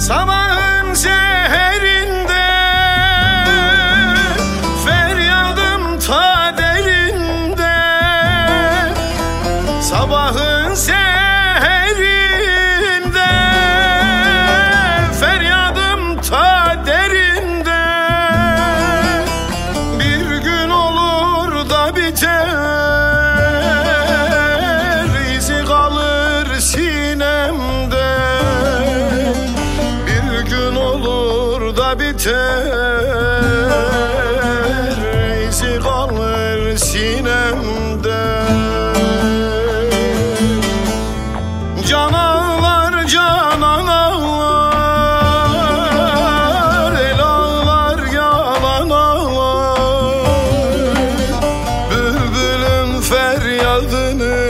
Sabahın seherinde feryadım ta derinde. Sabahın seherinde feryadım ta derinde. Bir gün olur da biter, izi kalır sinemde. Biter, izi kalır sinemde. Can ağlar, canan ağlar, el ağlar, yalan ağlar. Bülbülün feryadını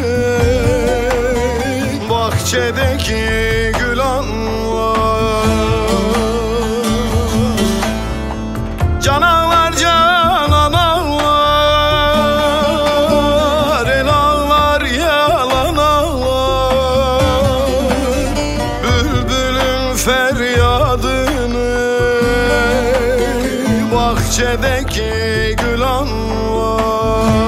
bahçedeki gül anlar. Can ağlar, canan ağlar, el ağlar, yalan ağlar. Bülbülün feryadını bahçedeki gül anlar.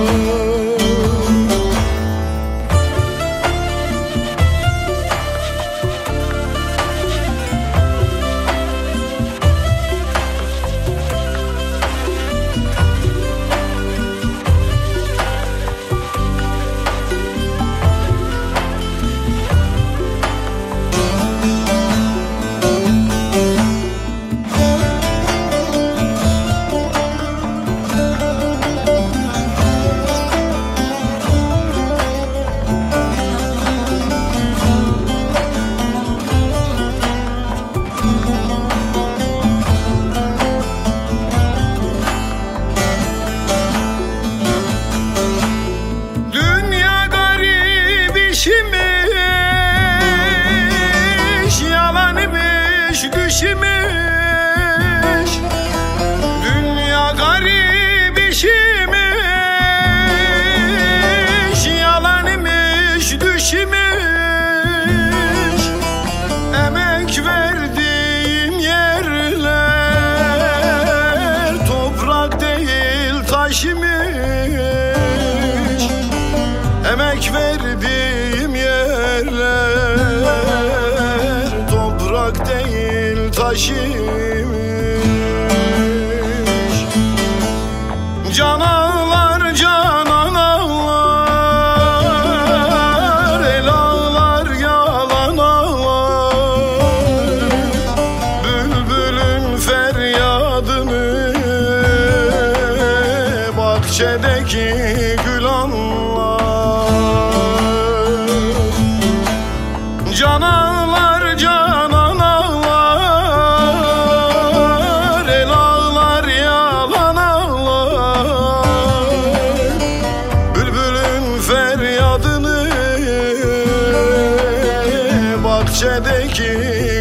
Yalan imiş, düş imiş. Dünya garip işimiş. Yalan imiş, düş imiş. Emek verdiğim yerler toprak değil taş imiş. Emek verdiğim yerler toprak değil taş imiş. Can ağlar, canan ağlar, el ağlar, yalan ağlar. Bülbülün feryadını bahçedeki gül anlar. Can ağlar, canan ağlar, el ağlar, yalan ağlar. Bülbülün feryadını bahçedeki